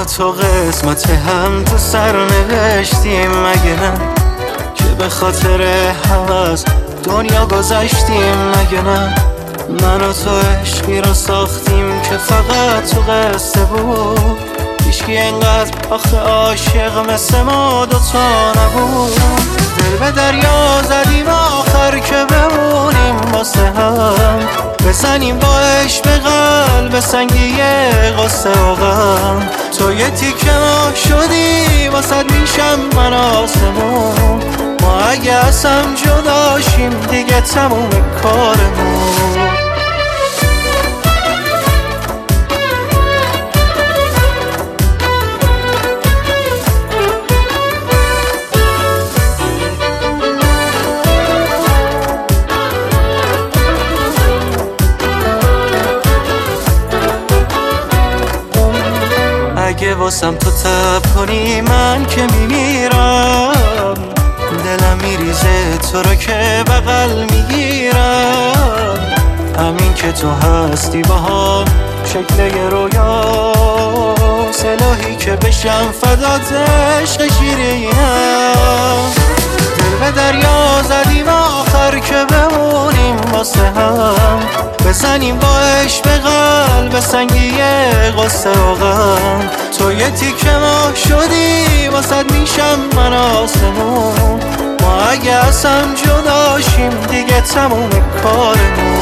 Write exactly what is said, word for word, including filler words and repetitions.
و تو قسمت هم تو سر نوشتیم مگه نه، که به خاطر هوس دنیا گذشتیم مگه نه. من و تو عشقی رو ساختیم که فقط تو قصه بود، هیچکی انقدر آخه عاشق مثل ما دوتا نبود. دل به دریا زدیم آخر که بمونیم واسه هم، بزنیم با عشق به قلب سنگی غصه و غم. تو یه تیکه ما شدی واسد میشم من آسمون، ما اگه از هم جداشیم دیگه تموم کارمون. اگه واسم تو تب کنی من که میمیرم، دلم میریزه تو رو که بغل میگیرم. همین که تو هستی باهم شکل یه رویاست، الهی که بشم فدات عشق شیرینم. دل به دریا زدیم آخر که بمونیم واسه هم، بزنیم با عشق به قلب سنگی غصه و غم. تو یه تیکه ما شدی واسد میشم من آسمون، ما اگه از هم جداشیم دیگه تموم کارمون.